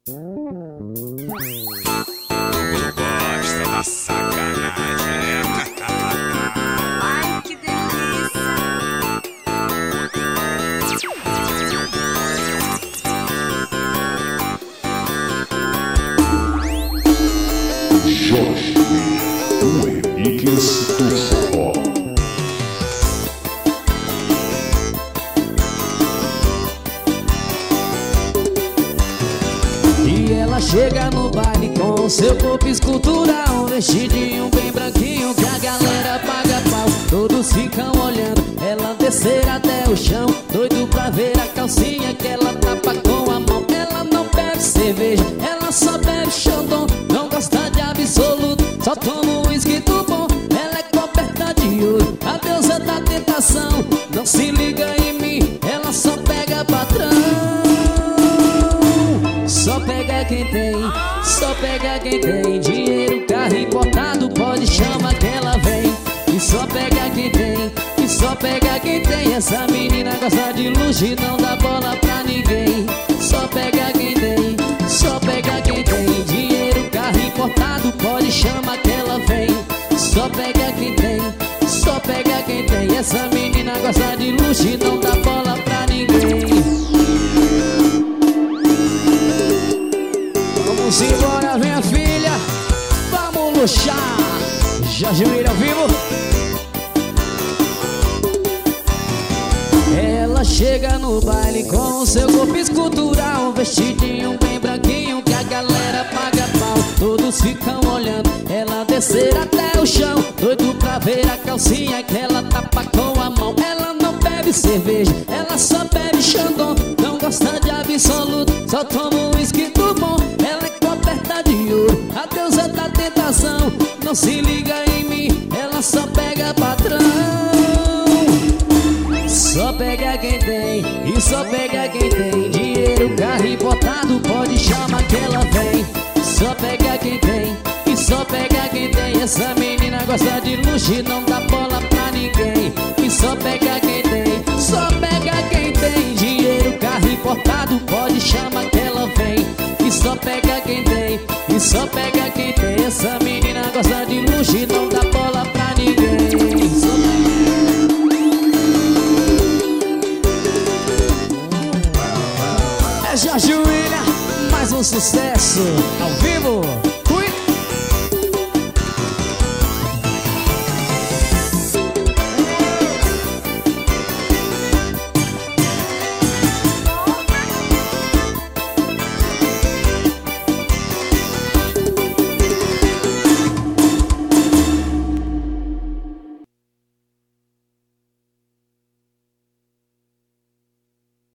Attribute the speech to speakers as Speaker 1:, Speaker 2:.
Speaker 1: Gosta da sacanagem, né?
Speaker 2: Ai, que delícia!
Speaker 3: Jorge, o Henriques do Forró.
Speaker 4: E ela chega no baile com seu corpo escultural, um vestidinho bem branquinho que a galera paga pau. Todos ficam olhando ela descer até o chão, doido pra ver a calcinha que ela tapa com a mão. Ela não bebe cerveja, ela só bebe xandão. Não gosta de absoluto, só toma um whisky do bom. Ela é coberta de ouro, a deusa da tentação. Não se liga em mim, ela só pega patrão. Só pega quem tem, só pega quem tem dinheiro, carro importado, pode chamar que ela vem. E só pega quem tem, e só pega quem tem. Essa menina gosta de luxo e não dá bola pra ninguém. Só pega quem tem, só pega quem tem dinheiro, carro importado, pode chamar que ela vem. Só pega quem tem, só pega quem tem. Essa menina gosta de luxo e não dá bola pra ninguém. Vamos embora, minha filha, vamos luxar. Jorge William ao vivo. Ela chega no baile com o seu corpo escultural, um vestidinho bem branquinho que a galera paga pau. Todos ficam olhando ela descer até o chão, doido pra ver a calcinha que ela tapa com a mão. Ela não bebe cerveja, ela só bebe xandão. Não gosta de absoluto, só toma um whisky do bom. Ela é coberta de ouro, a deusa da tentação. Não se liga em mim, ela só pega patrão. Só pega quem tem, e só pega quem tem dinheiro, carro importado, pode chamar que ela vem. Só pega quem tem, e só pega quem tem. Essa menina gosta de luxo e não dá bola pra ninguém. E só pega quem tem, só pega quem tem dinheiro, carro importado, pode chamar que ela vem. E só pega quem tem, e só pega quem tem. Essa menina gosta de luxo e não dá bola pra ninguém. É Jorge William, mais um sucesso ao vivo.